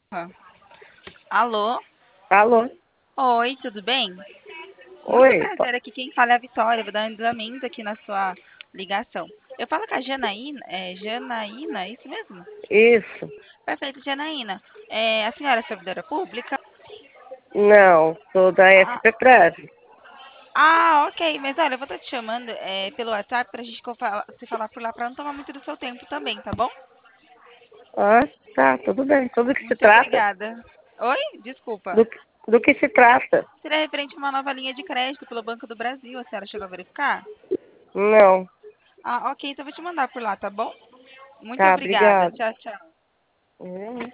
Ah, alô? Alô? Oi, tudo bem? Muito Oi, prazer, aqui quem fala é a Vitória, vou dar um andamento aqui na sua ligação. Eu falo com a Janaína, é isso mesmo? isso? Perfeito, Janaína. É, a senhora é servidora pública? Não, sou da Ah, SP-Prev. ok, mas olha, eu vou estar te chamando pelo WhatsApp pra gente se falar por lá pra não tomar muito do seu tempo também, tá bom? Ah, tá, tudo bem. Sobre o que se Muito trata? obrigada. Oi? Desculpa. Do, do que se trata? Seria referente a uma nova linha de crédito pelo Banco do Brasil, a senhora chegou a verificar? Não, Ah, ok, então eu vou te mandar por lá, tá bom? Muito tá, obrigada. obrigado. Tchau, tchau.